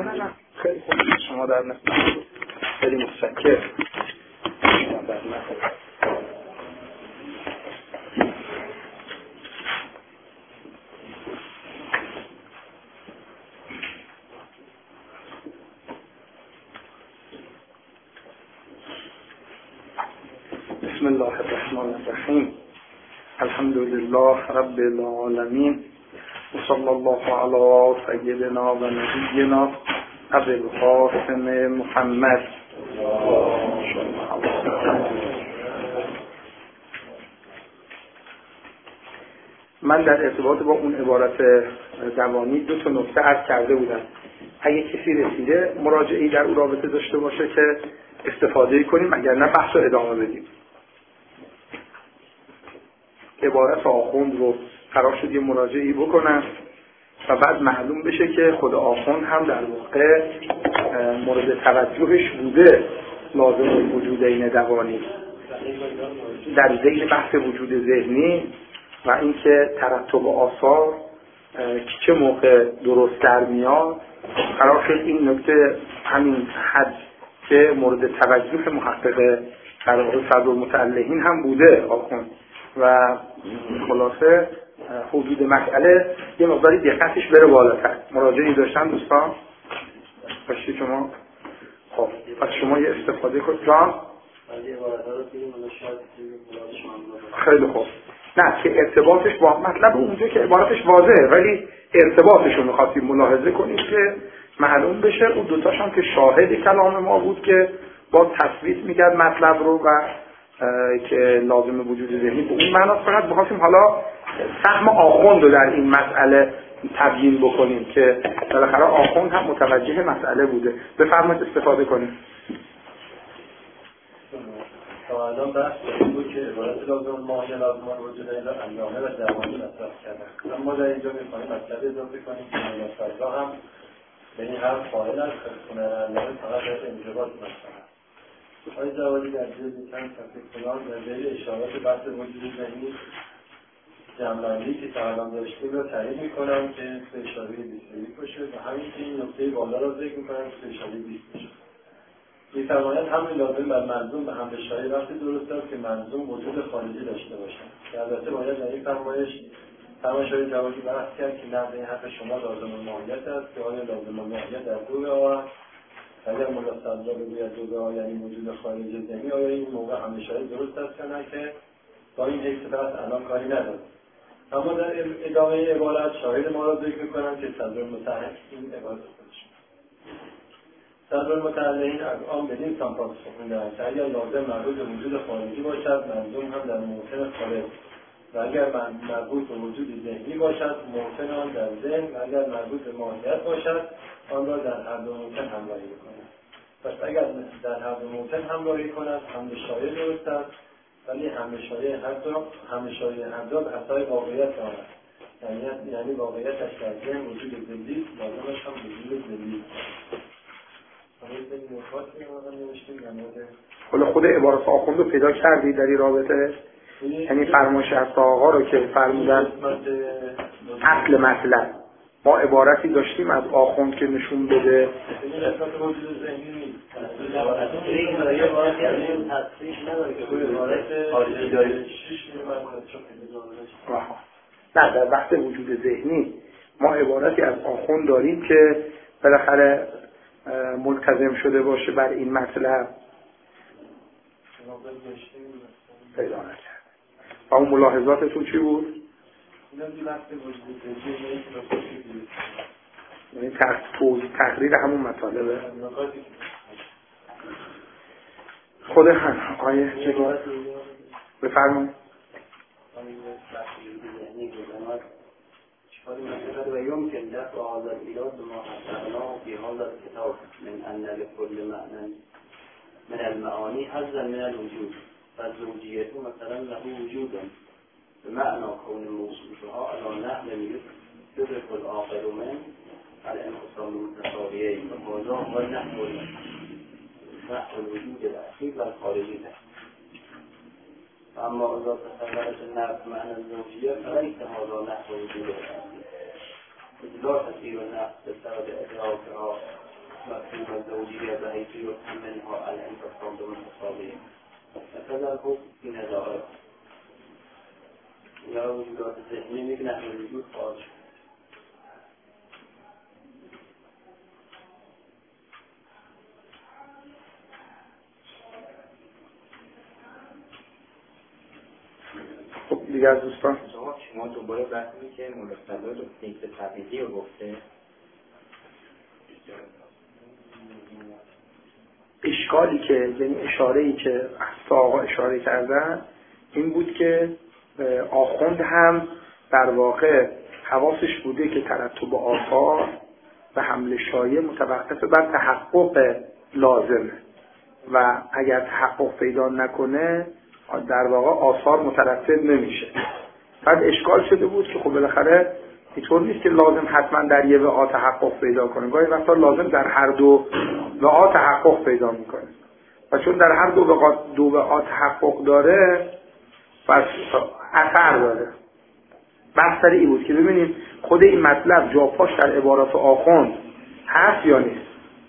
نه خیلی خوب شما در نفت خیلی متشکر شما در نفت. بسم الله الرحمن الرحیم. الحمد لله رب العالمین و صلی الله علی سیدنا و نبینا ابی القاسم محمد. من در ارتباط با اون عبارت دوانی دو تا نکته عرض کرده بودم. اگه کسی رسیده مراجعه‌ای در اون رابطه داشته باشه که استفاده کنیم، اگر نه بحث رو ادامه بدیم. عبارت آخوند رو قرار شد یه مراجعه‌ای بکنن و بعد معلوم بشه که خود آخوند هم در واقع مورد توجهش بوده لازم وجود این دوانی در ذیل بحث وجود ذهنی و اینکه ترتب آثار چه موقع درست در میاد. قرار شد این نکته همین حد که مورد توجه محقق در واقع صدرالمتعلقین هم بوده آخوند و خلاصه حدود مسئله یه مقداری دقتش بره بالاتر. مراجعه‌ای داشتن دوستان؟ باشید شما؟ خب پس شما یه استفاده کنید. جان؟ خیلی خوب. نه که ارتباطش با مطلب اونجا که عبارتش واضحه، ولی ارتباطش رو می‌خواستیم ملاحظه کنیم که معلوم بشه. اون دوتاش هم که شاهد کلام ما بود که با تصویت می‌کرد مطلب رو و که لازم وجود ذهنی به اون معناست. فقط بخواستیم حالا فهم آخوند رو در این مسئله تبیین بکنیم که بالاخره آخوند هم متوجه مسئله بوده. بفرمایید استفاده کنیم. تا الان بحث بود که عبارت لازم ماهی لازم وجود ایامه و دوانی مطرح کردن. اما در اینجا می‌خوایم مطلب اضافه کنیم که مصدر هم یعنی هر فاعل است که ایامه فقط در انضباط مطرح. آقای جوادی در جلد چند صفحه فلان در ذیل اشارات بحث وجود ذهنی جمع‌بندی که تا الان داشتیم رو تعیین می‌کنم که به اشاره 21 باشه و همین که این نکته بالا را ذکر می‌کنم که به اشاره 20 باشه. می‌فرماید همین لازم بر منظوم به حمل شایع وقتی درست است که منظوم وجود خارجی داشته باشد. که البته باید در این فرمایش جوادی بحث کرد که نقد این حرف شما لازم ماهیت است که آیا لازم ماهیت در دو راه اگر ملاصدر بگوید دو راه یعنی وجود خارجی ذهنی، آیا این موقع حمل شایع درست است یا نه که با این حیث الان کاری نداره. اما در ادامه عبارت شاهد ما را ذکر کنم که صدرالمتعلقین این عبارت خودشون صدرالمتعلقین از آن بدین سمپاس خوندند که اگر لازم مربوط به وجود خارجی باشد منظوم هم در ممکن خارج و اگر مربوط به وجود ذهنی باشد ممکن آن در ذهن و اگر مربوط به ماهیت باشد آن را در هر دو ممکن همراهی کند. پس اگر در هر دو ممکن همراهی کند حمل شایع درست است، ولی حمل شایع هر دو به اساس واقعیت آن است. یعنی واقعیتش در ذهن وجود ذهنی لازمش هم وجود ذهنی. حالا خود عبارت آخوند رو پیدا کردی در این رابطه؟ یعنی فرمایش از آقا رو که فرمودن اصل مطلب ما عبارتی داشتیم از آخوند که نشون بده نه در بحث وجود ذهنی ما عبارتی از آخوند داریم که بالاخره ملتزم شده باشه بر این مطلب پیدا نکرد. و اون ملاحظاتتون چی بود؟ یعنی تقریر همون مطالبه خود هم آیه چگاه بفرمون ويمكن دفع هذا الإيراد بما حصلناه في هذا الكتاب من أن لكل معنى من المعاني حظا من الوجود فالزوجية مثلا له وجودا بمعنى كون موصوفها على نحو يدرك الآخر من الانقسام المتساويين وهذا هو نحو الوجود الأخير والخارجي له. أما إذا تصورت النفس معنى الزوجية فليس هذا نحو وجود الأخير. لا تسير النفس بسبب إدراكها مفهوم الزوجیه و حیث یفهم منها الانفصال المتصابین مثلا خوب این اداره یا وجودات ذهنی میگه نحن وجود خارج. خب دیگه از دوستان شما دوباره بحثی که ملصقات و نیکت طبیعی رو گفته، اشکالی که یعنی اشاره‌ای که آقا اشاره کردن این بود که آخوند هم در واقع حواسش بوده که ترتب آثار و حمل شایع متوقف بر تحقق لازمه و اگر تحقق پیدا نکنه در واقع آثار مترتب نمیشه. بعد اشکال شده بود که خب بالاخره اینطور نیست که لازم حتما در یه وعا تحقق پیدا کنه، گاهی وقتا لازم در هر دو وعا تحقق پیدا میکنه و چون در هر دو وعا تحقق داره پس اثر داره. بحث سر این بود که ببینیم خود این مطلب جاپاش در عبارات آخوند هست یا نیست.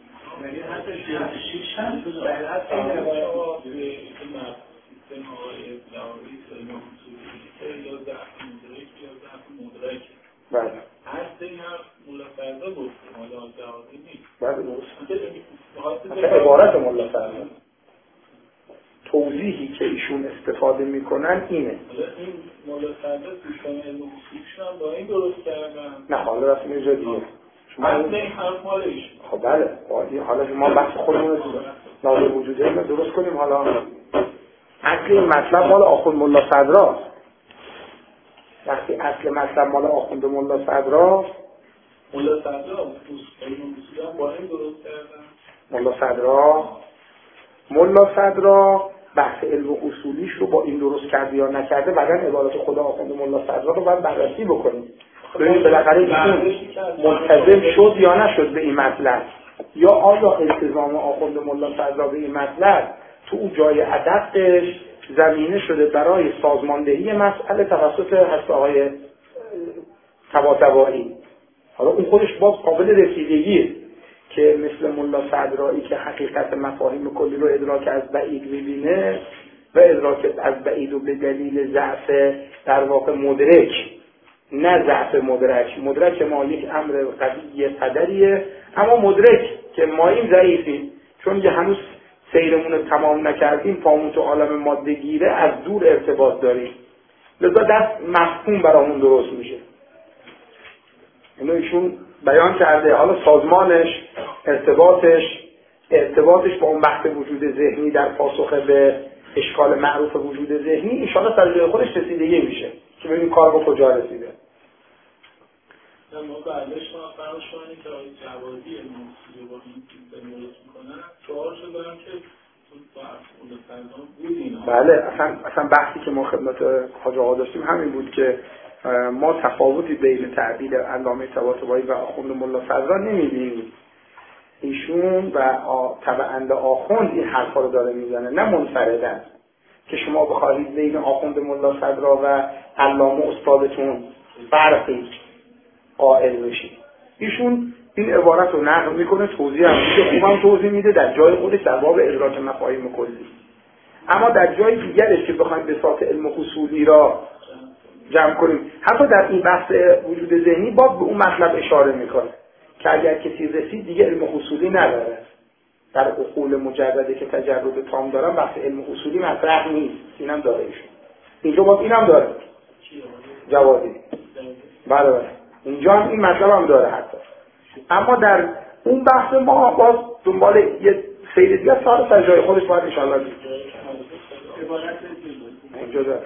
بله. هست این هم مولا فردا بود حالا جوازی نیست. بله درست. عبارت مولا فردا توضیحی که ایشون استفاده میکنن اینه. حالا این مولا فردا دوستان علم اصولیشون هم با این درست کردن. نه حالا رسم اینجا دیگه. اصل این حرف مال ایشون. خب بله. حالا ما بحث خودمون لازم وجوده اینو درست کنیم. حالا اصل این مطلب مال آخوند مولا صدراست. وقتی اصل مطلب مال آخوند مولا صدراست، مولا صدرا با این درست کردن. مولا صدرا بحث علم و اصولیش رو با این درست کرده یا نکرده، بعدن عبارت خدا آخوند مولا صدرا رو باید بررسی بکنیم ببینید بالاخره ایشون ملتزم شد یا نشد به این مطلب، یا آیا التزام آخوند مولا صدرا به این مطلب تو اون جای ادقش زمینه شده برای سازماندهی مسئله توسط هسته‌های طباطبایی. حالا اون خودش باز قابل رسیدگیه که مثل ملا صدرایی که حقیقت مفاهیم کلی رو ادراک از بعید می‌بینه و ادراک از بعید و به دلیل ضعف در واقع مدرک، نه ضعف مدرک ما یک امر قضیه قدریه، اما مدرک که ما این ضعیفی چون هنوز سیرمون رو تمام نکردیم، پامون تو عالم ماده گیره، از دور ارتباط داریم، لذا دست مفهوم برامون درست میشه. اینو ایشون بیان کرده. حالا سازمانش، ارتباطش با اون بحث وجود ذهنی در پاسخ به اشکال معروف وجود ذهنی انشاءالله سر جای خودش رسیدگی میشه که ببینیم کار با کجا رسیده. ما بعدش ما فرض کنیم که آقای جوادی الموسیقی با این چیز درست میکنن، سوال شدن که بله اصلا بحثی که ما خدمت حاج آقا داشتیم همین بود که ما تفاوتی بین تعبیر علامه طباطبایی و آخوند مولا صدرا نمی‌بینیم. ایشون و تبعند آخوند این حرفا رو داره میزنه، نه منفردن که شما بخواهید بین آخوند مولا صدرا و علامه استادتون فرقی قائل بشید. ایشون این عبارت رو نقل میکنه، توضیح هم میده، خوبم توضیح میده در جای خودش در باب ادراک مفاهیم کلی. اما در جای دیگرش که بخوایم بساط علم اصولی را جمع کنیم، حتی در این بحث وجود ذهنی باز به اون مطلب اشاره میکنه که اگر کسی رسید دیگه علم اصولی نداره. در عقول مجرده که تجرد تام دارن بحث علم اصولی مطرح نیست. اینم داره ایشون. اینجا باز اینم داره. جوادی. بله. اینجا هم این مطلب هم داره حتی. اما در اون بحث ما باز دنبال یه سیر دیگه سال سر جای خودش باید انشاءالله دید. اینجا داره.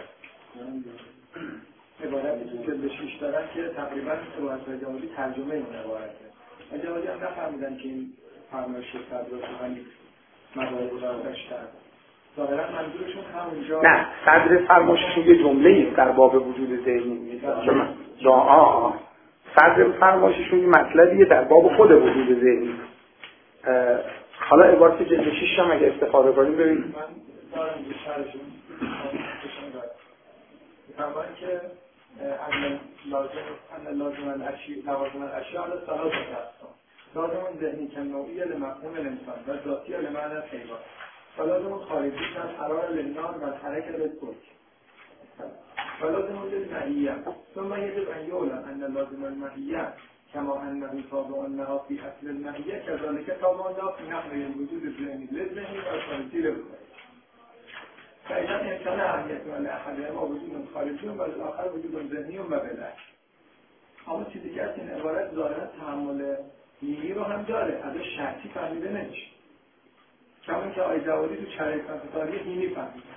عبارتی که به 6 دارن که تقریبا صحبت و جوادی ترجمه این عبارته. جوادی هم نفهمیدن که این فرمایش صدر رو همین موارد رو برداشت کرد. ظاهرا منظورشون همونجا نه، صدر فرمایششون یه جمله‌ای در باب وجود ذهنی صدر فرمایششون یه مطلبیه در باب خود وجود ذهنی. حالا عبارتی جلد 6 هم اگه استفاده کنیم ببینید. من دارم بیشترشون فرمان که ان لازم الاشیاء على ثلاثه اقسام. لازم ذهنی که نوعی لمفهوم الانسان و ذاتی لمعنى الحیوان و لازم خارجی که حرار للنار و حرکت للترک و لازم للمعیه ثم يجب ان يعلم ان لازم المعیه كما انه تابع لها في اصل المعیه كذلك تابع لها في نقل الوجود الذهنی للذهنی و خارجی للذهنی. فإذا امکان اهمیت ولی احدهما وجود خارجی و الاخر وجود ذهنی و بالعکس. اما چیزی که از این عبارت ظاهرا تحمل دینی رو هم داره، ازش شرطی فهمیده نمیشه. کما که آقای جوادی تو شرایط انتقالی دینی فهمیده.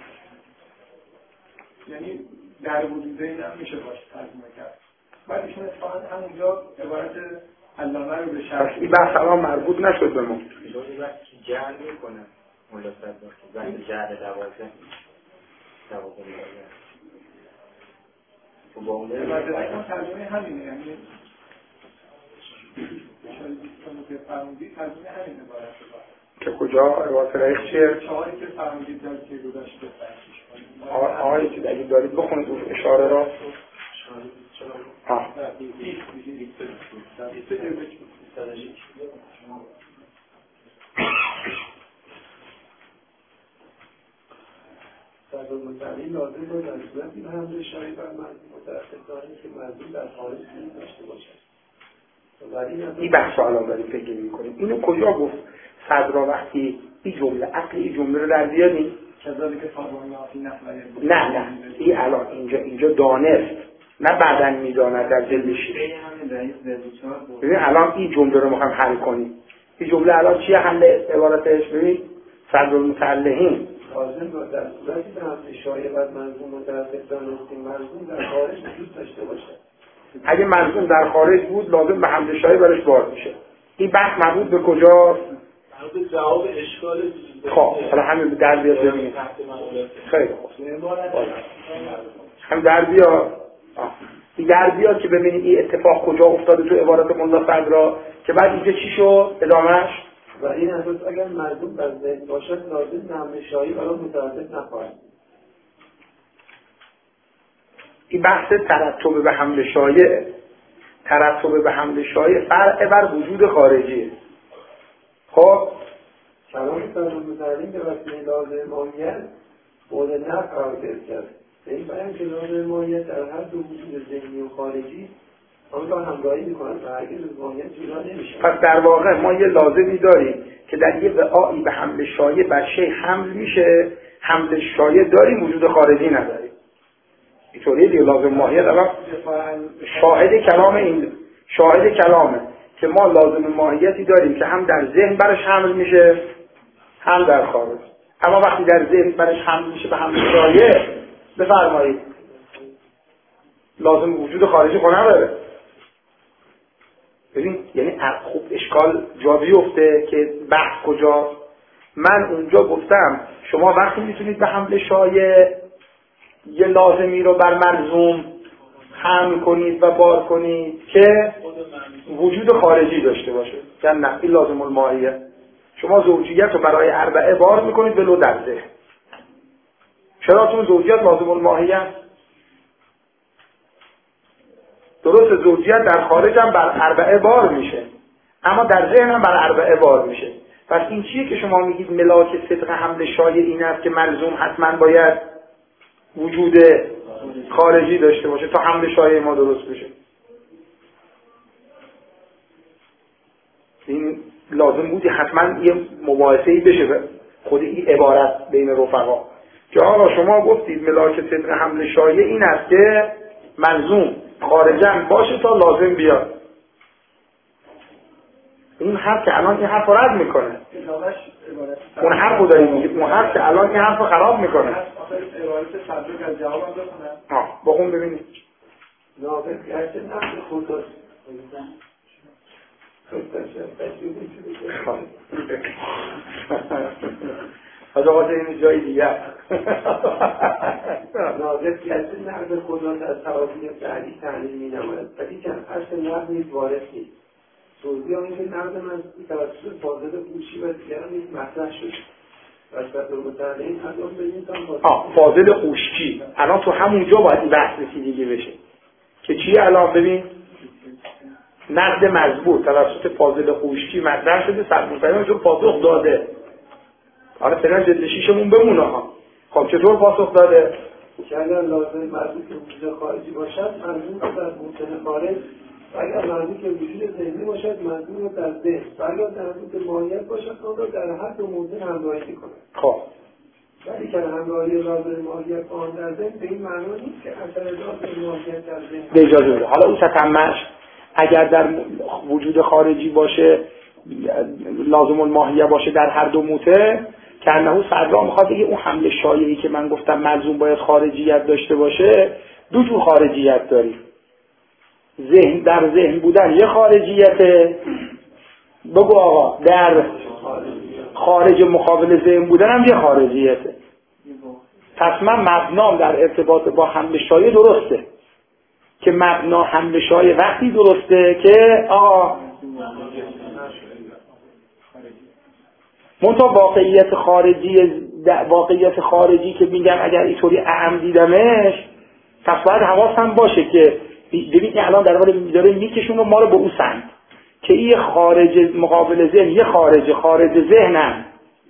یعنی در وجود ذهن هم میشه باشه ترجمه کرد. بعد ایشون اتفاقا همونجا عبارت علامه رو به شرط. این بحث الان مربوط نشد به ما. وقتی جعل میکنن مولا صدراکی وقتی جعل دوازه با اون ترجمه همینه، یعنی اشاره بیستانو که فرمودی ترجمه همینه عبارت که کجا عبارت رئیس چیه؟ چهاری که فرمودید دارید که گذاشته فرشیش کنید آقایی که اگه دارید بخونید اون اشاره را در متعلیم لازم باید از صورتی به حمل شایی بر متأخر داریم که مردم در خارج داشته باشد. این بحث الان داریم فکر می‌کنیم. اینو کجا گفت صدرا وقتی این جمله عقل این جمله رو در بیاریم؟ کذالک فاضلناتی نحوه نه این الان اینجا دانست نه بعدن میداند در دلش. ببین الان این جمله رو می‌خوام حل کنیم. این جمله الان چیه حل عبارتش؟ ببین صدر المتعلهین لازم باید در صورتی به حمل شایع بر منظوم متأخر دانستیم منظوم در خارج وجود داشته باشد. اگه منظوم در خارج بود لازم به حمل شایع برش باز میشه. این بحث مربوط به کجا؟ مربوط جواب اشکال خب حالا همین در بیاد ببینید. خیلی خوب. هم در بیاد. این در بیاد که ببینید این اتفاق کجا افتاده تو عبارت مولا صدرا که بعد اینجا چی شد ادامهش. و این اساس اگر مردم بر ذهن باشد لازم به حمل شایع برای متوسط نخواهد. این بحث ترتب به حمل شایع فرع بر وجود خارجیه. خب کلام فرمان متعلیم به وسیله لازم ماهیت مورد نقل قرار گرفت. به این بیان که لازم ماهیت در هر دو وجود ذهنی و خارجی آن را همراهی می‌کنند و هرگز از ماهیت جدا نمی‌شوند. پس در واقع ما یه لازمی داریم که در یه وعایی به حمل شایع بر شی حمل میشه، حمل شایع داریم وجود خارجی نداریم. اینطوریه دیگه لازم ماهیت الان شاهد کلامه که ما لازم ماهیتی داریم که هم در ذهن برش حمل میشه هم در خارج. اما وقتی در ذهن برش حمل میشه به حمل شایع بفرمایید لازم وجود خارجی خود نداره. ببین یعنی خوب اشکال جا بیفته که بحث کجا. من اونجا گفتم شما وقتی میتونید به حمل شایع یه لازمی رو بر ملزوم حمل کنید و بار کنید که وجود خارجی داشته باشه، یعنی نه این لازم الماهیه. شما زوجیت رو برای اربعه بار میکنید ولو در ذهن. چرا؟ چون زوجیت لازم الماهیه. درست زوجیت در خارج هم بر اربعه بار میشه اما در ذهن هم بر اربعه بار میشه. پس این چیه که شما میگید ملاک صدق حمل شایع این است که ملزوم حتما باید وجود خارجی داشته باشه تا حمل شایع ما درست بشه. این لازم بودی حتما یه مباحثه‌ای بشه خود این عبارت بین رفقا که آقا شما گفتید ملاک صدق حمل شایع این است که ملزوم خارجاً باشه تا لازم بیاد. این حرف که الان این حرف رو رد میکنه. اون حرف رو داریم میگید اون حرف که الان این حرف رو خراب میکنه. عبارت صدرک از جواب هم بخونم. بخون ببینید. ناقص گرچه نقل خود داشت. از آقا این جای دیگر ناقص گرچه نقل خود داشت از توابیر بعدی تحلیل می نماید ولی که اصل نقل نیز وارد نیست. توضیح آن که نقد من توسط فاضل قوشی و دیگران نیز مطرح شد و صدر متعلیم از آن ببینید فاضل قوشی الان تو همونجا باید این بحث رسیدگی بشه که چیه الان ببین نقد مضبوط توسط فاضل خوشکی مطرح شده، صدر چون پاسخ داده. حالا فعلا جلد 6مون بمونه ها. خب چطور پاسخ داده؟ که اگر لازم مربوط به وجود خارجی باشد منظور در ممکن خارج، و اگر مربوط به وجود ذهنی باشد منظور در ذهن، و اگر مربوط به ماهیت باشد آن را در هر دو موضوع همراهی کند. خب ولی که همراهی لازم ماهیت با آن در ذهن به این معنا نیست که اثر لازم ماهیت در ذهن به اجازه بده. حالا اون تتمش اگر در وجود خارجی باشه لازم الماهیه باشه در هر دو موته، که انه صدرا میخواد بگه اون حمل شایعی که من گفتم ملزوم باید خارجیت داشته باشه، دو جور خارجیت داریم. ذهن در ذهن بودن یه خارجیته، بگو آقا در خارج مقابل ذهن بودن هم یه خارجیته. پس من مبنام در ارتباط با حمل شایع درسته که مبنا حمل شایع وقتی درسته که منتها واقعیت خارجی که میگم اگر اینطوری اعم دیدمش، پس باید حواسم باشه که ببین که الان در حال داره میکشونه ما رو به اون سمت که این خارج مقابل ذهن یه خارج ذهنم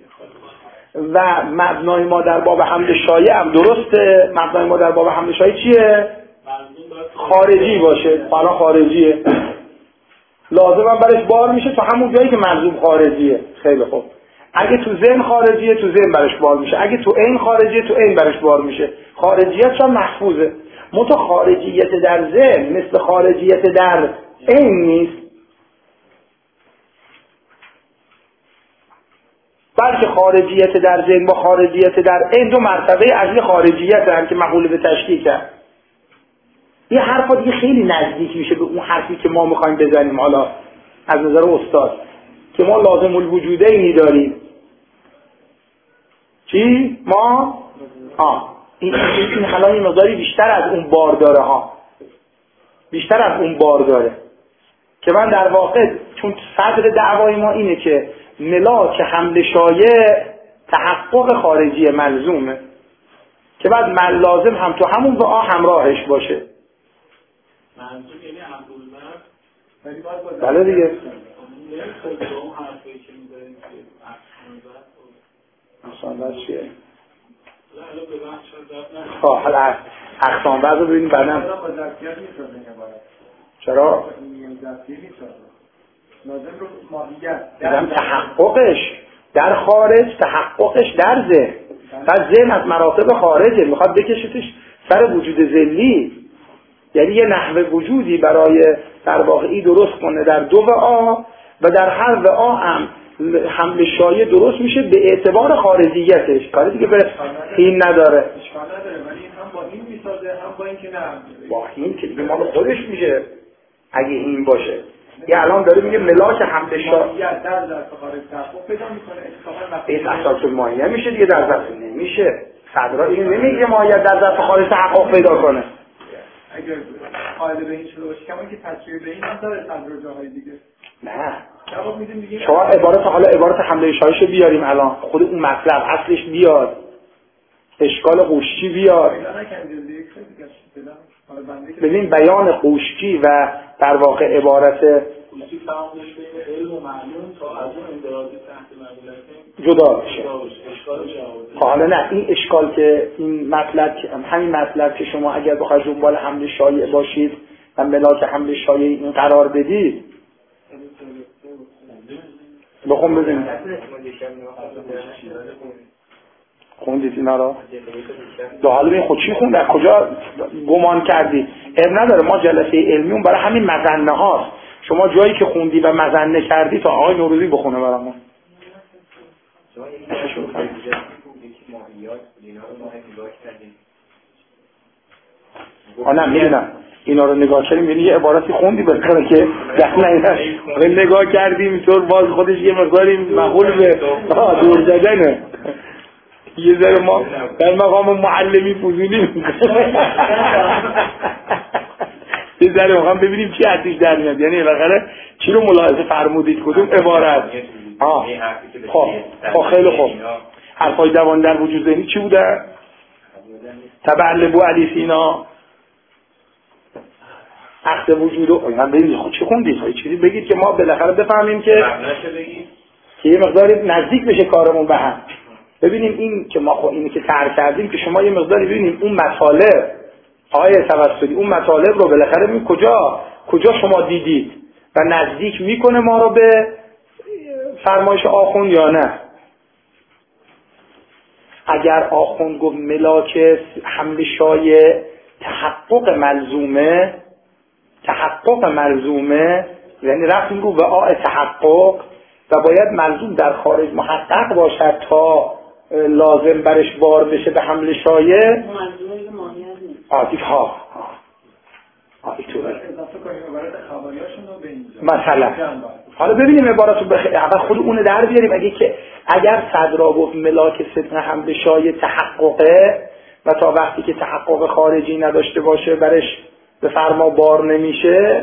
و مبنای ما در باب حمل شایع هم درسته. مبنای ما در باب حمل شایع چیه؟ خارجی باشه. حالا خارجیه لازم هم برش بار میشه تو همون جایی که ملزوم خارجیه. خیلی خوب. اگه تو ذهن خارجیه تو ذهن برش بار میشه، اگه تو عین خارجیه تو عین برش بار میشه. خارجیت هم محفوظه. منتها خارجیت در ذهن مثل خارجیت در عین نیست، بلکه خارجیت در ذهن با خارجیت در عین دو مرتبه اصلی خارجیت هم که مقوله به تشکیل کرد. یه حرفا دیگه خیلی نزدیک میشه به اون حرفی که ما میخوایم بزنیم. حالا از نظر استاد که ما لازم الوجودینی داریم. چی؟ ما؟ این حالا این مقداری بیشتر از اون بار داره ها. بیشتر از اون بار داره که من در واقع چون صدر دعوای ما اینه که ملاک حمل شایع تحقق خارجی ملزومه که بعد لازم هم تو همون به همراهش باشه. منظور یعنی عبدالله بله دیگه. اقسام چیه؟ حالا اقسام رو ببینیم بعدم. چرا؟ لازم تحققش در خارج، تحققش در ذهن. پس ذهن از مراتب خارجه، میخواد بکشتش سر وجود ذلی، یعنی یه نحوه وجودی برای در واقعی درست کنه در دو وعا و در هر وعا هم حمل شایع درست میشه به اعتبار خارجیتش. کاری دیگه به این نداره. اشکال نداره، ولی هم با این میسازه هم با این که نه. با این که دیگه مال خودش میشه اگه این باشه. یه الان داره میگه ملاک حمل شایع در ظرف خارج تحقق پیدا میکنه، اتفاقا این اساس الماهیه میشه دیگه، در ظرف نمیشه. صدرا این نمیگه ماهیت در ظرف خارج تحقق پیدا کنه. اگر قاعده به این شده باشه کما که تصویر به این هم داره صدر جاهای دیگه. نه جواب میدیم دیگه. شما عبارت حمله شایعشو بیاریم الان، خود اون مطلب اصلش بیاد، اشکال قوشچی بیاد. ببین بیان قوشچی و در واقع عبارت قوشچی تعاملش بین علم و معلوم تا از اون اندرازی تحت مقولتین جدا بشه. حالا نه این اشکال که این مطلب، همین مطلب که شما اگر بخواید دنبال حمل شایع باشید و ملاک حمل شایع این قرار بدید، بخون بزنید خوندید اینا را؟ دو حالا این خود چی خوند؟ از کجا گمان کردی؟ نداره، ما جلسه علمیون برای همین مظنه هاست. شما جایی که خوندی و مظنه کردی تا آقای نوروزی بخونه برامون. نه میدونم اینا رو نگاه کردیم، یعنی یه عبارتی خوندی بکنه که نگاه کردیم اینطور باز خودش یه مقداری مقول به دور زدنه. یه ذره ما در مقام معلمی فضولی میکنه. یه ذره واقعا ببینیم چی ازش در میاد، یعنی بالاخره چی رو ملاحظه فرمودید، کدوم عبارت. خب خیلی خوب. حرفای دوان در وجود ذهنی چی بوده؟ تبع لبو علی سینا عقد وجود و اینا ببینید خود چی خوندید چیزی بگید که ما بالاخره بفهمیم که یه مقداری نزدیک بشه کارمون به هم. ببینیم این که ما اینی که طرح کردیم که شما یه مقداری ببینیم اون مطالب آقای توسلی اون مطالب رو بالاخره می کجا شما دیدید و نزدیک میکنه ما رو به فرمایش آخوند یا نه. اگر آخوند گفت ملاک حمل شایع تحقق ملزومه یعنی رفتیم رو وعاء تحقق و باید ملزوم در خارج محقق باشد تا لازم برش بار بشه به حمل شایع. ملزومه ماهیت نیست. مثلا حالا ببینیم عبارت رو اول خود اون در بیاریم. اگر صدرا گفت ملاک صدق حمل شایع تحققه و تا وقتی که تحقق خارجی نداشته باشه برش به فرما بار نمیشه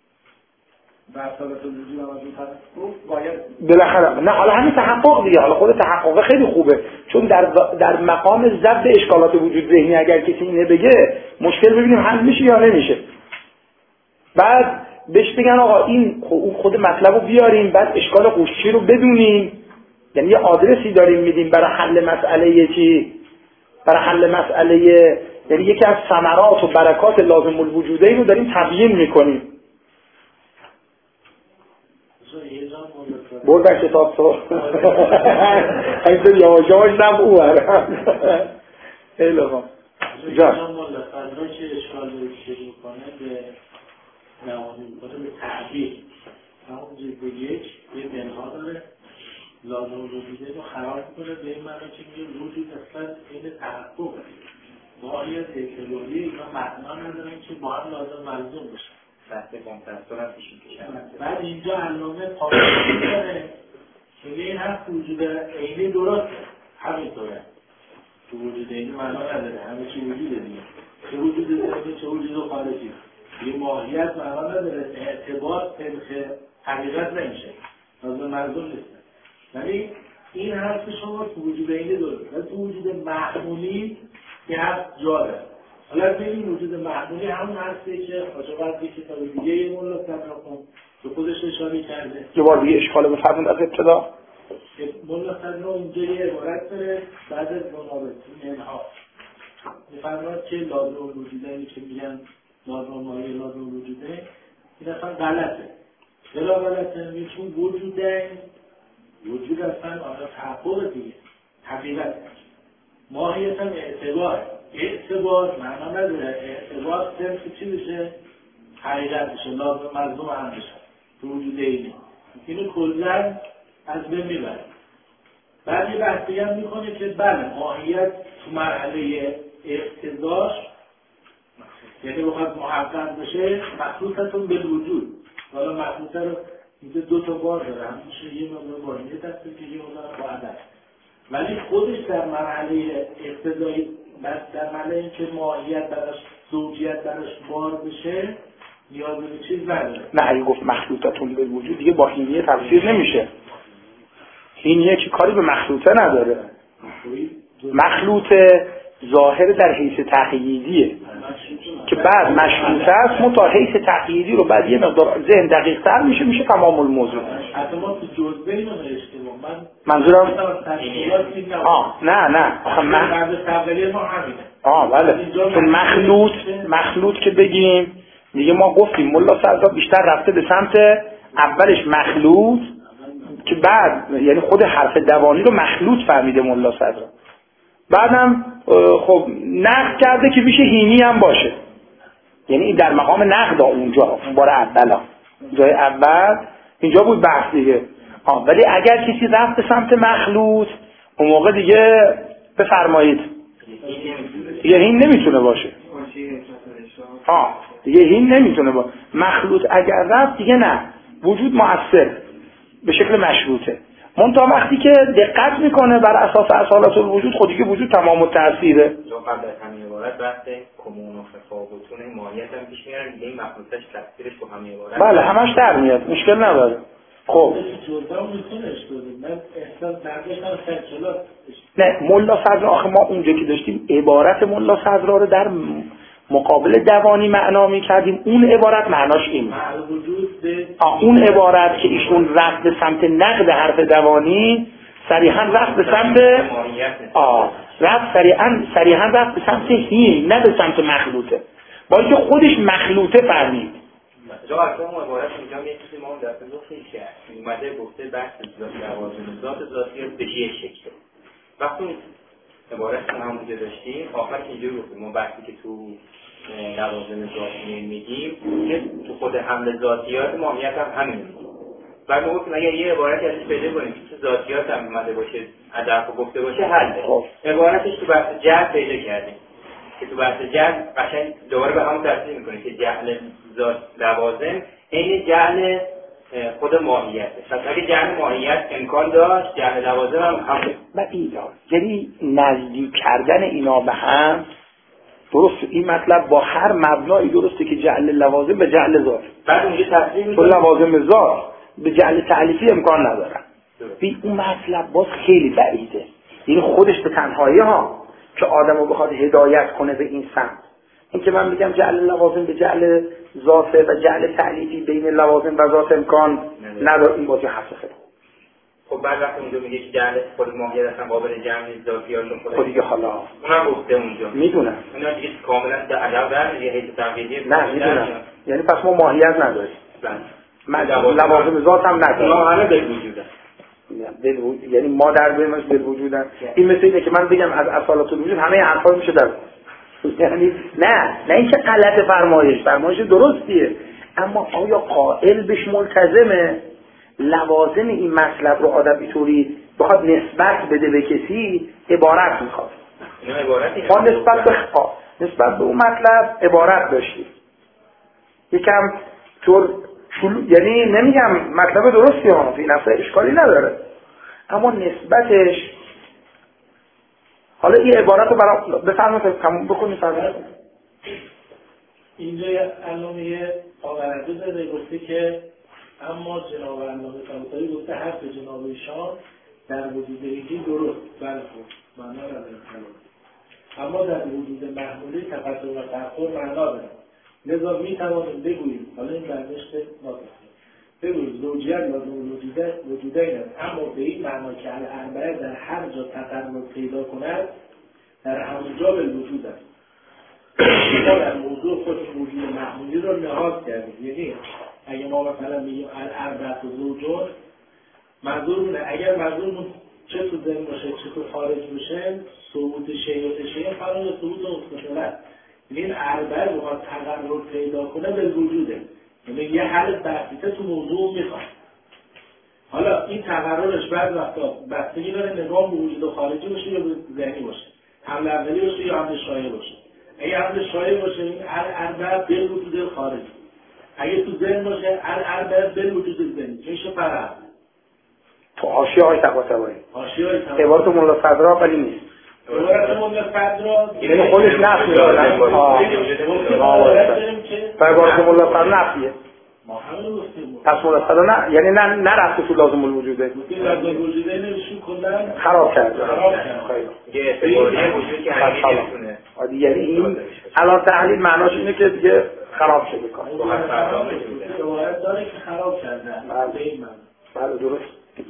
بالاخره نه. حالا همین تحقق دیگه، حالا خود تحقق خیلی خوبه چون در مقام ضبط اشکالات وجود ذهنی اگر کسی اینه بگه مشکل ببینیم حل میشه یا نمیشه. بعد بهش بگن آقا این خود مطلب رو بیاریم، بعد اشکال قوشچی رو بدونیم، یعنی یه آدرسی داریم میدیم برای حل مسئله چی؟ برای حل مسئله، یعنی یکی از ثمرات و برکات لازم الوجودی رو داریم تبیین میکنیم. بردن کتاب تو اینطور یواش یواش نم او خیلی خوب جان فضا که اشکال شروع کنه به نوانی میکنه به تعبیر همون جلد یک یه بنها داره لازم وجوده رو خراب کنه به این معنی که میگه وجود اصلا این تحقق ماهیت اعتباری اینا معنا ندارن که با هم لازم ملزوم بشه. بعد اینجا علامه پاسخی داره که این حرف وجود عینی درسته، همینطوره تو وجود عینی معنا نداره، همه چی وجود دیگه، چه وجود ذهنی چه وجود خارجی، یه ماهیت معنا نداره، اعتبار طبق حقیقت نمیشه، لازم ملزوم نیست. ولی این حرف شما تو وجود عینی درسته، تو وجود معمولی که حرف جا داره. حالا ببین وجود معمولی همون هستی که خاجوبت یک کتاب دیگه یه مولا صدراخون که خودش اشاره کرده. یه بار دیگه اشکال بفرمایید از ابتدا. مولا صدرا اونجا یه عبارت داره بعد از منابطی منها میفرماید که لازم وجوده که میگن لازم مایه لازم وجوده این اصلا غلطه. چرا غلطه؟ چون وجوده وجود اصلا آنها تحقق دیگه حقیقت ماهیت هم اعتباره. اعتبار معنا نداره، اعتبار صرف چی بشه؟ حقیقت بشه، لازم ملزوم هم بشه تو وجود اینو کلن از بین میبره. بعد یه بحثی هم میکنه که بله ماهیت تو مرحله اقتضاش یعنی بخواد محقق بشه مخصوصتون به وجود. حالا مخصوصه رو اینجا دو تا بار داره، همیشه یه مقدار باهیه دسته که یه مقدار با عدد، ولی خودش در مرحله اقتضایی در مرحله این که ماهیت براش زوجیت براش بار بشه نیاز به چیز نداره. نه اگه گفت مخلوطتون به وجود دیگه با هینیه تفسیر نمیشه. هینیه که کاری به مخلوطه نداره. مخلوطه ظاهر در حیث تقییدیه که بعد مشروطه است متا حیث تقییدی رو بعد یه مقدار ذهن دقیق تر میشه تمام الموضوع. حتی ما تو جزبه اینو نوشتیم منظورم نه آخه بله چون مخلوط که بگیم دیگه ما گفتیم ملا صدرا بیشتر رفته به سمت اولش مخلوط که بعد یعنی خود حرف دوانی رو مخلوط فهمیده ملا صدرا، بعدم خب نقد کرده که میشه هینی هم باشه، یعنی این در مقام نقد اونجا اون بار اولا جای اول اینجا بود بحث دیگه. ولی اگر کسی رفت به سمت مخلوط اون موقع دیگه بفرمایید دیگه هین نمیتونه باشه. دیگه هین نمیتونه باشه. مخلوط اگر رفت دیگه نه، وجود مؤثر به شکل مشروطه. منتها وقتی که دقت میکنه بر اساس اصالت الوجود خود دیگه وجود تمام التأثیره. جو قبل از همین عبارت بحث کمون و تفاوتون ماهیت هم پیش میارن دیگه این مخلوطش تفسیرش با همین عبارت بله همش در میاد، مشکل نداره. خب نه ملا صدرا آخه ما اونجا که داشتیم عبارت ملا صدرا رو در مقابل دوانی معنا میکردیم، اون عبارت معناش این اون عبارت که ایشون رفت به سمت نقد حرف دوانی، صریحا رفت به سمت صریحا رفت به سمت هین، نه به سمت مخلوطه، با اینکه خودش مخلوطه فهمید. جا اصلا اون عبارت اینجا یه چیزی ما در فضا خیلی کرد اومده گفته بحث لوازم ذات ذاتی به یه شکل. وقتی عبارت رو همونجا داشتیم آخر که اینجوری گفتیم ما بحثی که تو لوازم ذاتی میگیم که تو خود حمل ذاتیات ماهیت هم همین میگیم. بعد ما گفتیم اگر یه عبارتی ازش پیدا کنیم که تو ذاتیات هم اومده باشه ادرک رو گفته باشه حله. عبارتش تو بحث جهل پیدا کردیم که تو بحث جهل قشنگ دوباره به همون تفسیر میکنه که جهل ذات لوازم این جهل خود ماهیته. پس اگه جهل ماهیت امکان داشت جهل لوازم هم یعنی نزدیک کردن اینا به هم درست. این مطلب با هر مبنایی درسته که جعل لوازم به جعل ذات، بعد اونجا تفسیر می‌کنه چون لوازم ذات به جعل تعلیفی امکان ندارن. اون مطلب باز خیلی بعیده، یعنی خودش به تنهایی ها که آدمو بخواد هدایت کنه به این سمت. این که من میگم جعل لوازم به جعل ذاته و جعل تعلیفی بین لوازم و ذات امکان نداره، این بازی حرف خیلی. خب بعد وقتی اونجا میگه که جعل خود ماهیت اصلا قابل جمع نیست، ذاتیاتون خود دیگه حالا اونم گفته اونجا میدونم اونا دیگه کاملا در ادب در یه حیث تقلیدی نه میدونم، یعنی پس ما ماهیت نداریم، لوازم ذات هم نداریم، اونا همه به وجودن، یعنی ما در بینش به وجودن. این مثل اینه که من بگم از اصالت الوجود همه حرفا میشه در یعنی نه اینکه غلط فرمایش درستیه، اما آیا قائل بهش ملتزمه؟ لوازم این مطلب رو آدم اینطوری بخواد نسبت بده به کسی عبارت میخواد. ما نسبت به اون مطلب عبارت داشتیم یکم طور یعنی نمیگم مطلب درستی ها فی نفسه اشکالی نداره، اما نسبتش حالا این عبارت رو برای بفرمایید تموم بکنید. اینجا علامه طبرانی داره گفته که اما جناب علامه طبرانی گفته حرف جناب ایشان در وجود ایجی درست بله خب معنا نداره، اما در وجود محمولی تقدم و تأخر معنا داره. لذا میتوانیم بگوییم، حالا این برداشت ناقصه، بگوییم زوجیت لازم وجودین است، اما به این معنا که الاربعه در هر جا تقرب پیدا کند در همون جا به وجود است. ما در موضوع خود وجود محمولی رو نهاد کردیم، یعنی اگه ما مثلا میگیم الاربعه زوجون، منظورمونه اگر منظورمون چه تو ذهن باشه چه تو خارج باشه، ثبوت شیء و شیء فرض ثبوت مستقله، یعنی این اربعه بخواد تقرب پیدا کنه به وجوده، یعنی یه حل بسیطه تو موضوع میخواد. حالا این تقررش بعد وقتا بستگی داره نگاه به وجود خارجی باشه یا ذهنی باشه، حمل اولی باشه یا حمل شایع باشه. اگه حمل شایع باشه این الاربعه به وجود خارجی، اگه تو ذهن باشه الاربعه به وجود ذهنی، میشه فرع. تو حاشیه های طباطبایی عبارت مولا صدرا ولی نیست، عبارت مولا صدرا یعنی خودش نفی داره، عبارت مولا صدرا نفیه، پس مولا صدرا نه یعنی نرفته تو لازم الوجوده، لازم الوجوده نمیشون کلا خراب کرده. خیلی یعنی این الان تحلیل معناش اینه که دیگه خراب شده کار، عبارت داره که خراب کرده بله درست.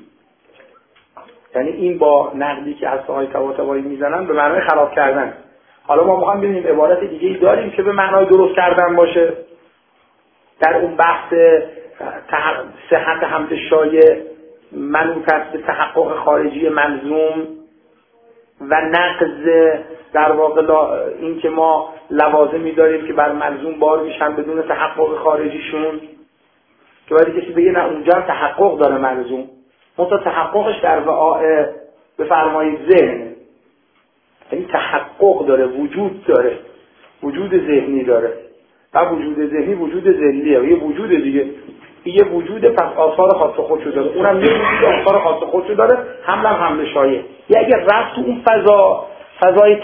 یعنی این با نقدی که اصحای طباطبایی میزنن به معنای خراب کردن. حالا ما میخوام ببینیم عبارت دیگه ای داریم که به معنای درست کردن باشه. در اون بحث صحت حمل شایع منوط است به تحقق خارجی ملزوم و نقض در واقع این که ما لوازمی داریم که بر ملزوم بار میشن بدون تحقق خارجیشون، که باید کسی بگه نه اونجا تحقق داره ملزوم، منتها تحققش در وعاء بفرمایید ذهن، یعنی تحقق داره، وجود داره، وجود ذهنی داره و وجود ذهنی وجود ذلیه، یه وجود دیگه، یه وجود پس آثار خاص خودشو داره، اونم یه وجود آثار خاص خودشو داره، حمل شایع. یه اگر رفت تو اون فضای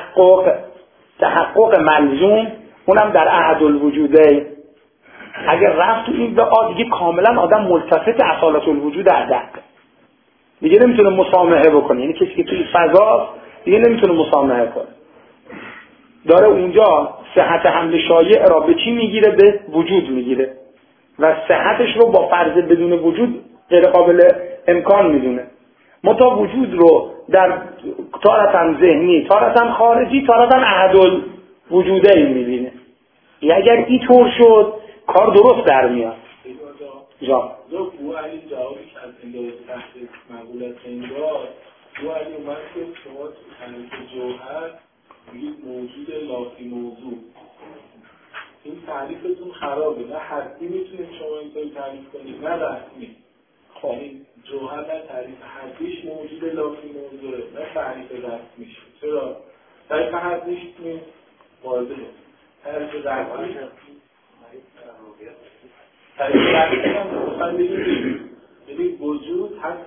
تحقق ملزوم، اونم در احد الوجوده، اگر رفت تو این دیگه کاملا آدم ملتفت اصالت الوجود ادق دیگه نمیتونه مسامحه بکنه، یعنی کسی که توی فضا دیگه نمیتونه مسامحه کنه. داره اونجا صحت حمل شایع را به چی میگیره؟ به وجود میگیره و صحتش رو با فرض بدون وجود غیر قابل امکان میدونه. متا وجود رو در تارتاً ذهنی، تارتاً خارجی، تارتاً احدال وجوده این میبینه. اگر این طور شد کار درست در میاد. جا بو علی جوابی که از این دو تحت مقولت این دار بو علی اومد که شما تعریف جوهر میگید موجود لافی موضوع. این تعریفتون خرابه. نه حدی میتونید شما اینطوری تعریف کنید، نه رسمی. یعنی جوهر نه تعریف حدیش موجود لافی موضوعه، نه تعریف رسمیش. چرا؟ تعریف حدیش واضحه. تعریف رسمی یعنی وجود حتی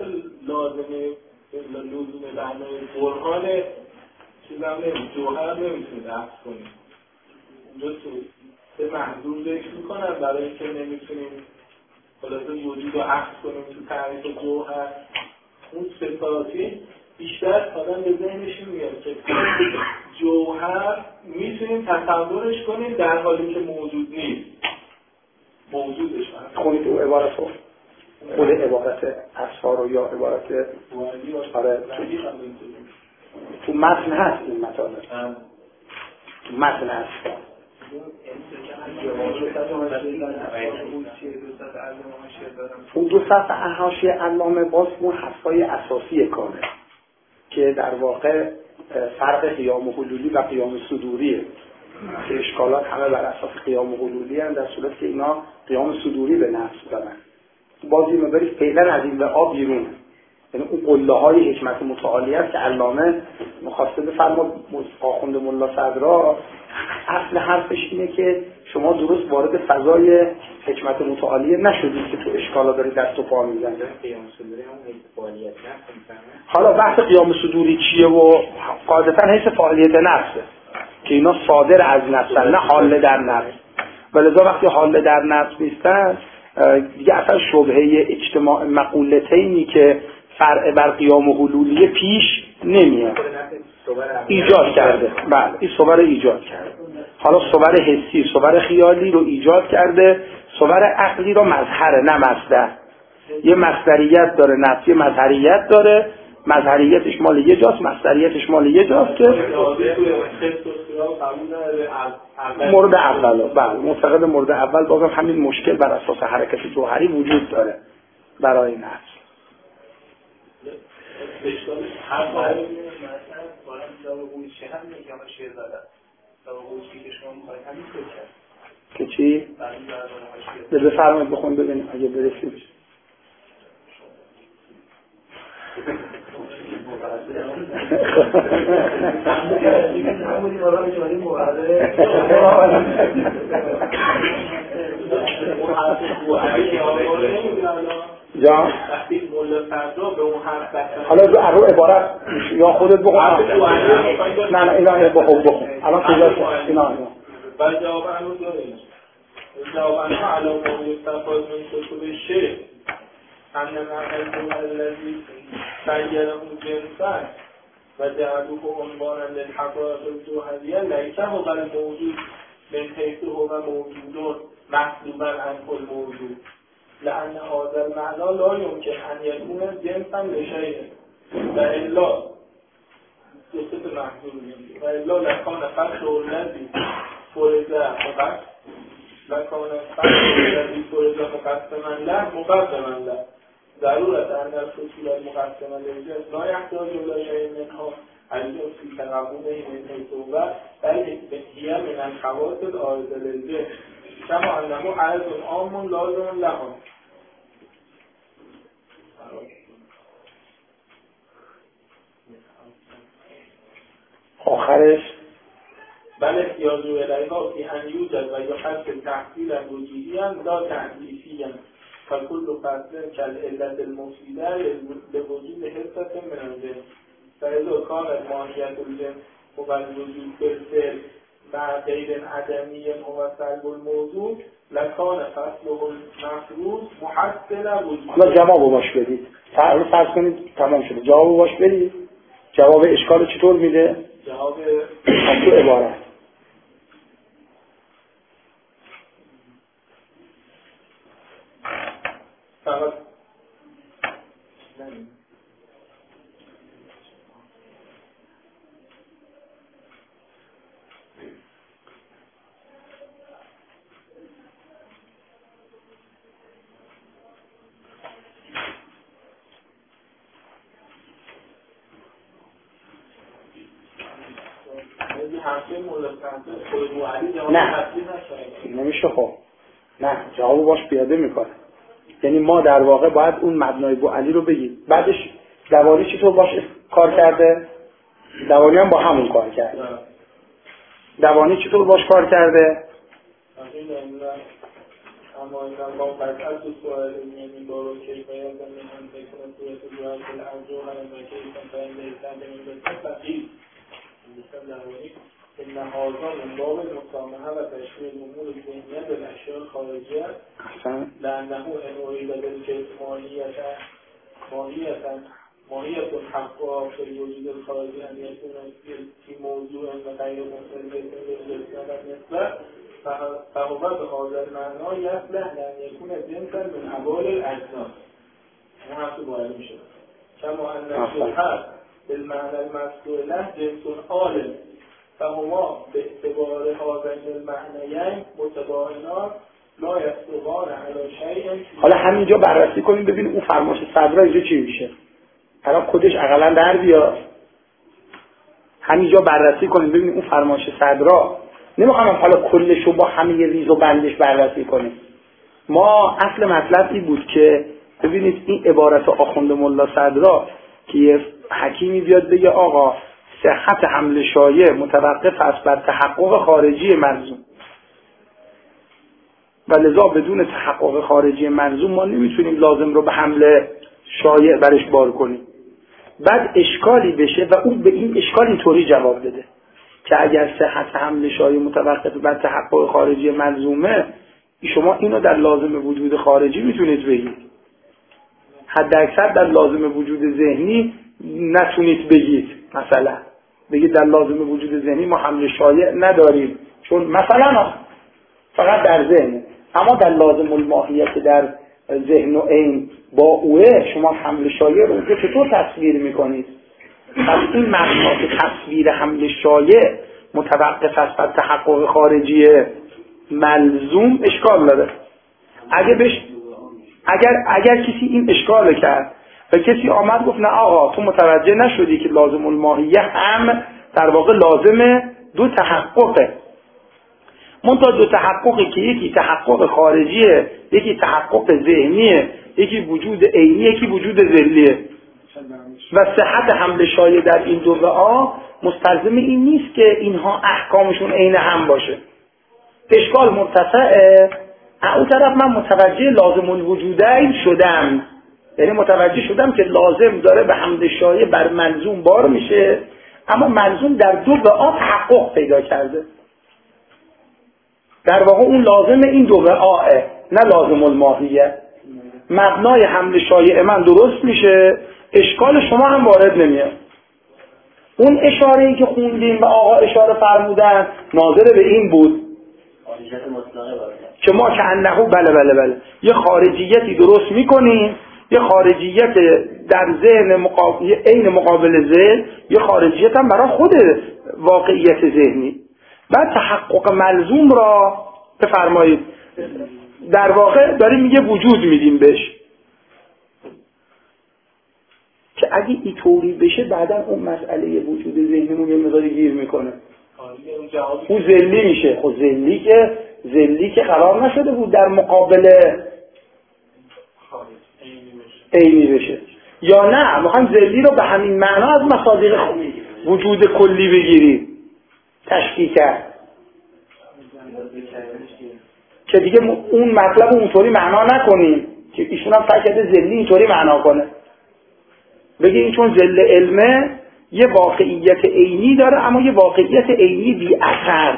لزوم معنای برهان چیزم نمید جوهر نمیتونید عکس کنید. اونجا تو به محضور ذکر میکنن برای اینکه نمیتونیم خلاصه وجود رو عکس کنیم تو تعریف جوهر. اون صفاتی بیشتر آدم به ذهنش میاد که جوهر میتونیم تصورش کنیم در حالی که موجود نیست. موجودش خونید او عبارت رو خود عبارت اصفار رو یا عبارت تو متن هست این مطالب تو متن هست. اون دو صفحه حاشیه علامه باز اون حرفای اساسی کاره که در واقع فرق قیام حلولی و قیام صدوریه که اشکالات همه بر اساس قیام حلولی هستند، در صورتی که اینا قیام صدوری به نفس دارن. بازی مبارید فعلا از این لعا بیرون، یعنی اون قله های حکمت متعالی است که علامه مخاطب بفرماد آخوند ملا صدرا اصل حرفش اینه که شما درست وارد فضای حکمت متعالی نشدید که تو اشکالا داری دست و پا میزنید. حالا بحث قیام صدوری چیه و قاعدتا حیث فعالیت نفسه که اینا صادر از نفسن، نه حال در نفس. ولذا وقتی حال در نفس نیستن دیگه اصلا شبهه اجتماع مقولتینی که فرع بر قیام حلولیه پیش نمیاد. ایجاد کرده. بله این صور ایجاد کرده. حالا صور حسی، صور خیالی رو ایجاد کرده، صور عقلی رو مظهره نه مصدر. یه مصدریت داره نفس، یه مظهریت داره، مظهریتش مال یه جاست، مصدریتش مال یه جاست که مورد اول. بله معتقد مورد اول بازم همین مشکل بر اساس حرکت جوهری وجود داره برای نفس. که چی؟ بفرمایید بخون ببینیم اگه برسیم. جا حالا رو عبارت یا خودت بخون. نه اینا بخون الان کجاست اینا و جواب انو داریم. جواب انو علاوه مستفاد من کتب شیخ ان معنی الذی سیره جنسا و جعلوه عنوانا للحقائق الجوهریه لیس هو الموجود من حیث هو موجود محسوبا عن کل موجود لأن هذا المعنى لا يمكن أن يكون جنسا لشيء وإلا جسد محدود وإلا لكان فتح الذي فرض مقدم لكان فتح الذي فرض مقدما له مقدما له ضرورة أن الفصول المقدمة للجنس لا يحتاج إلى شيء منها الجنس في تقبله من حيث هو بل هي من الخواص العارضة للجنس كما أنه عرض عام لازم لهم. آخرش بل احتیاج الیها فی ان یوجد و یحصل تحصیلا وجودیا لا تعریفیا فکل فصل کالعلة المفیده لوجود حصة من الجنس فاذا كانت ماهیت الجنس هو الوجود بالفعل مع غیر عدمی هو سلب الموضوع لکان فصله المفروض محصل وجود. حالا جواب باش بدید. فرض کنید تمام شده. جواب باش بدید. جواب اشکال چطور میده؟ جواب تو عبارت حرفی مورد خود موعدی جواب نه حرفی نشد. نمیشه. خب نه، جواب باش پیاده میکنه. یعنی ما در واقع باید اون مبنای بوعلی رو بگیم. بعدش دوالی چطور باش کار کرده؟ دوالی هم با همون کار کرده. دوانی چطور باش کار کرده؟ اما این با قطعت و سوال یعنی بارو که باید من بکنم صورت جواب الارجو هم بکیشن تا این دیستن به این بسن فقیل دیستن دروانی این نهازان من باب مصامحه و تشکیل امور ذهنیت به الاشیاء خارجیه لانه انوری بدل که ماهیت حق و آخر وجود الخارجی ان یکون فی موضوع و غیر مختلف مثل فهو به حاضر معنا یصلح لن یکون جنسا من احوال الاجناس. این حرف باید میشه کما ان الشبهه بالمعنى المذکور له جنس عالم فهما به اعتبار هذین المعنیین متباینان لا یستوان علی شیء. حالا همینجا بررسی کنیم ببینیم اون فرمایش صدرا اینجا چی میشه. الان خودش اقلا در بیاد. همینجا بررسی کنیم ببینیم اون فرمایش صدرا. نمیخوام حالا کلشو با همه ریز و بندش بررسی کنیم. ما اصل مطلب این بود که ببینید این عبارت آخوند ملا صدرا که یه حکیمی بیاد بگه آقا صحت حمل شایع متوقف است بر تحقق خارجی ملزوم و لذا بدون تحقق خارجی ملزوم ما نمیتونیم لازم رو به حمل شایع برش بار کنیم. بعد اشکالی بشه و اون به این اشکال اینطوری جواب بده که اگر صحت حمل شایع متوقف بر تحقق خارجی ملزومه شما اینو در لازم وجود خارجی میتونید بگید، حد اکثر در لازم وجود ذهنی نتونید بگید. مثلا بگید در لازم وجود ذهنی ما حمل شایع نداریم چون مثلا فقط در ذهن، اما در لازم الماهیت در ذهن و عین با اوه شما حمل شایع رو چطور تصویر میکنید؟ پس این معنی که تصویر حمل شایع متوقف است بر تحقق خارجی ملزوم اشکال داره. اگر کسی این اشکال کرد و کسی آمد گفت نه آقا تو متوجه نشدی که لازم الماهیه هم در واقع لازم دو تحققه، منتها دو تحققی که یکی تحقق خارجیه یکی تحقق ذهنیه، یکی وجود عینی یکی وجود ذلیه و صحت حمل شایع در این دو راه مستلزم این نیست که اینها احکامشون عین هم باشه. اشکال مرتفعه. اون طرف من متوجه لازم الوجودین شدم، یعنی متوجه شدم که لازم داره به حمل شایع بر ملزوم بار میشه، اما ملزوم در دو راه تحقق پیدا کرده. در واقع اون لازم این دو راه نه لازم الماهیه. مبنای حمل شایع من درست میشه، اشکال شما هم وارد نمیاد. اون اشاره‌ای که خوندیم و آقا اشاره فرمودن ناظر به این بود که ما که انهو بله یه خارجیتی درست میکنیم، یه خارجیت در ذهن عین مقابل ذهن، یه خارجیت هم برای خود واقعیت ذهنی. بعد تحقق ملزوم را بفرمایید در واقع داریم میگه وجود میدیم بهش که اگه اینطوری بشه بعدا اون مسئله وجود ذهنیمون یه مقداری گیر میکنه، اون ذلی میشه. خب ذلی که قرار نشده بود در مقابل عینی بشه، یا نه میخوایم ذلی رو به همین معنا از مصادیق وجود کلی بگیریم تشکیل کرد که دیگه اون مطلب اونطوری معنا نکنیم که ایشون هم فکر کرده ذلی اینطوری معنا کنه، بگه این چون ذل علمه یه واقعیت عینی داره اما یه واقعیت عینی بی اثر.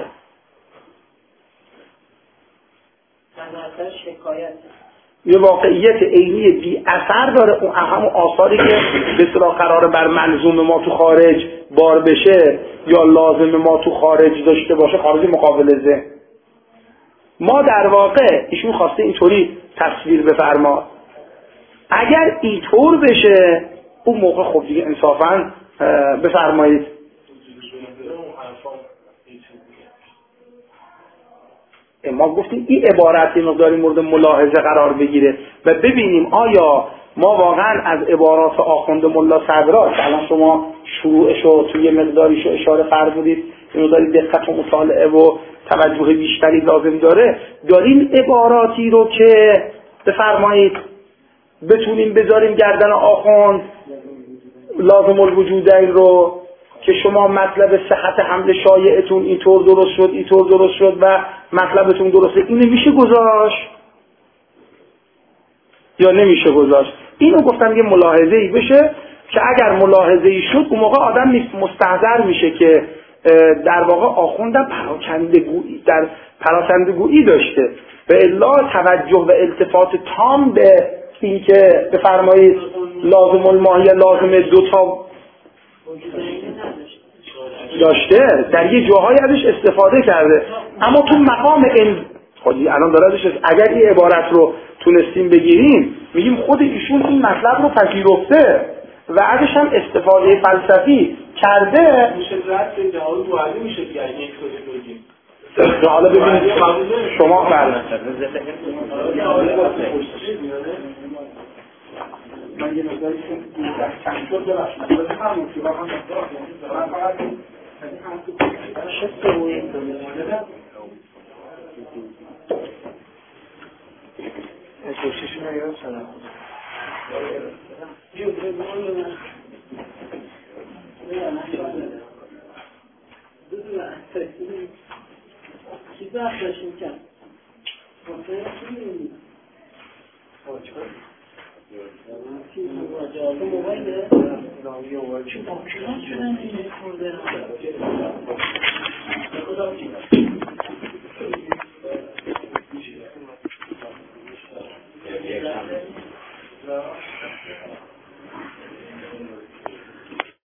یه واقعیت عینی بی اثر داره، اون همون آثاری که به اصطلاح قراره بر ملزوم ما تو خارج بار بشه یا لازم ما تو خارج داشته باشه، خارج مقابل ذهن. ما در واقع ایشون خواسته اینطوری تصویر بفرما. اگر اینطور بشه اون موقع خب دیگه انصافاً بفرمایید ما گفتیم این عبارت این مقداری مورد ملاحظه قرار بگیره و ببینیم آیا ما واقعا از عبارات آخوند ملا صدرا که الان شما شروعشو توی مقداریشو اشاره فرمودید مقداری دقت و مطالعه و توجه بیشتری لازم داره، داریم عباراتی رو که بفرمایید بتونیم بذاریم گردن آخوند لازم الوجودین رو که شما مطلب صحت حمل شایعتون اینطور درست شد اینطور درست شد و مطلبتون درسته، اینو میشه گذاشت یا نمیشه گذاشت؟ اینو گفتم یه ملاحظه‌ای بشه که اگر ملاحظه‌ای شد اون موقع آدم مستحضر میشه که در واقع آخوندم پراکندگویی داشته و الا توجه و التفات تام به این که بفرمایید لازم الماهیه لازم دوتا داشته، در یه جاهای ازش استفاده کرده، اما تو مقام خودی الان داره ازش اگر این عبارت رو تونستیم بگیریم میگیم خود ایشون این مطلب رو پذیرفته و ازش هم استفاده فلسفی کرده. میشه رد به جهاد بوعدی میشه که اگه یک کجا بگیم حالا ببینید شما فرمایید من یه مقداری چند شد ببخشید ولی همون که با هم من فقط کوششون رو یاد سلام موبایل